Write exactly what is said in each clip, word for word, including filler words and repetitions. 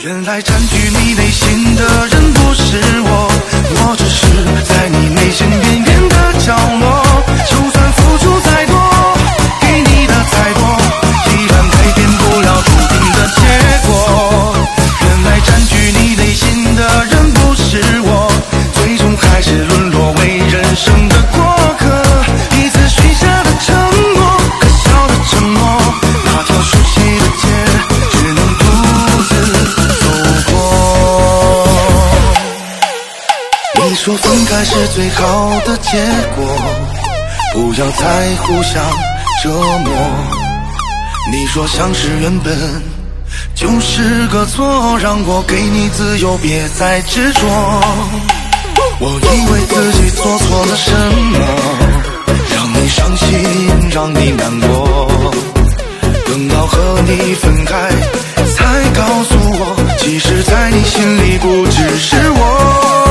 原来占据你内心的人不是我，我只是在你内心边缘的角落。就算付出再多，给你的再多，依然改变不了注定的结果。原来占据你内心的人不是我，最终还是沦落为人生的过客。彼此许下的承诺，可笑的承诺，那条熟悉的街只能独自走过。你说分开是最好的结果，不要再互相折磨。你说相识原本就是个错，让我给你自由，别再执着。我以为自己做错了什么，让你伤心，让你难过。等到和你分开，才告诉我，其实在你心里不只是我。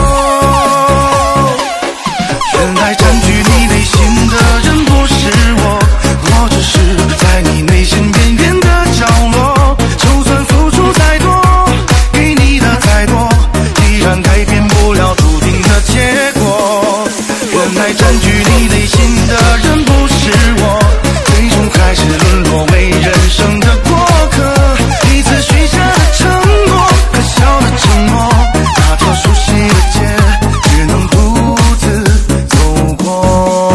原来占据你内心的人不是我，我只是在你内心边缘的角落。就算付出再多，给你的再多，依然改变不了注定的结果。原来占据你内心的人不是我，最终还是沦落为人生的过客。彼此许下的承诺，可笑的承诺，那条熟悉的街只能独自走过。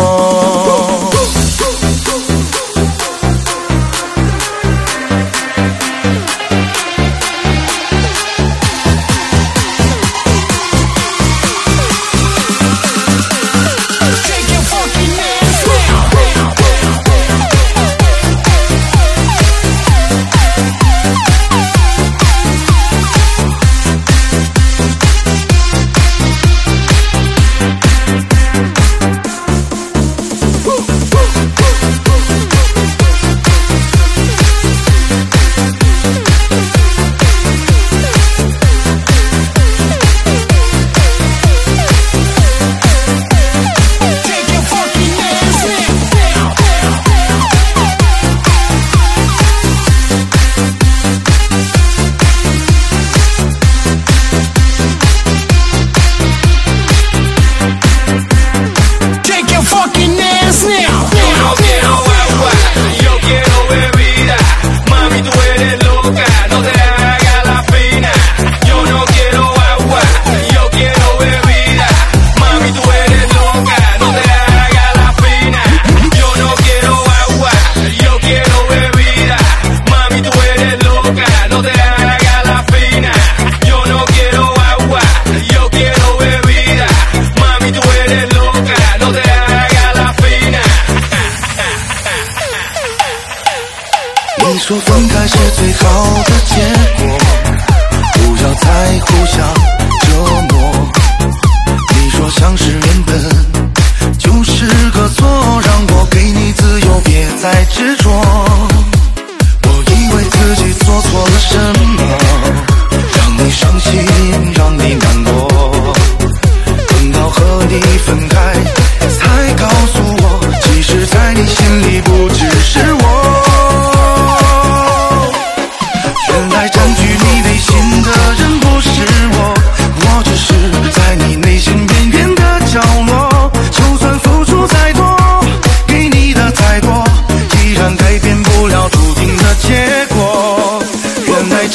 你说分开是最好的结果，不要再互相折磨。你说相识原本就是个错，让我给你自由，别再执着。我以为自己做错了什么，让你伤心，让你难过。等到和你分开，才告诉我，其实在你心里不只是我。原来占据你内心的人不是我，我只是在你内心边缘的角落。就算付出再多，给你的再多，依然改变不了注定的结果。原来